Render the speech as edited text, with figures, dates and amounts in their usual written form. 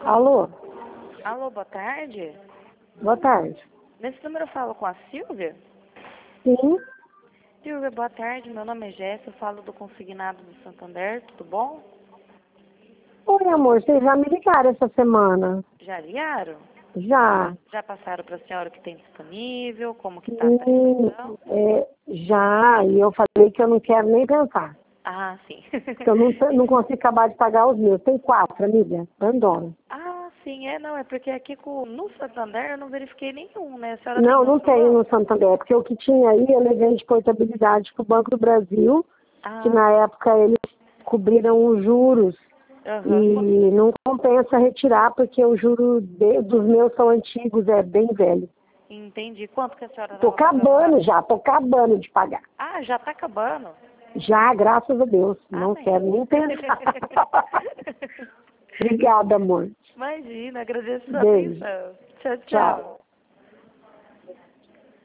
Alô? Alô, boa tarde. Boa tarde. Nesse número eu falo com a Silvia? Sim? Silvia, boa tarde. Meu nome é Jéssica, eu falo do Consignado do Santander, tudo bom? Oi, amor, vocês já me ligaram essa semana? Já ligaram? Já. Já passaram para a senhora o que tem disponível? Como que tá a Sim, tarifação? já. E eu falei que eu não quero nem pensar. Ah, sim. Que eu não consigo acabar de pagar os meus. Tem 4, amiga. Abandono. Ah, sim, não, é porque aqui no Santander eu não verifiquei nenhum, né? A senhora tem Não outro tenho no banco? Santander, porque o que tinha aí eu levei de portabilidade para o Banco do Brasil, que Ah, na época eles cobriram os juros aham. e não compensa retirar, porque o juro dos meus são antigos, é bem velho. Entendi. Quanto que a senhora Tô estava pagando lá? acabando já, tô acabando de pagar. Ah, já tá acabando? Já, graças a Deus. Não Amém. quero nem pensar. Obrigada, amor. Imagina, agradeço a sua Beijo. atenção. Tchau, Tchau. tchau.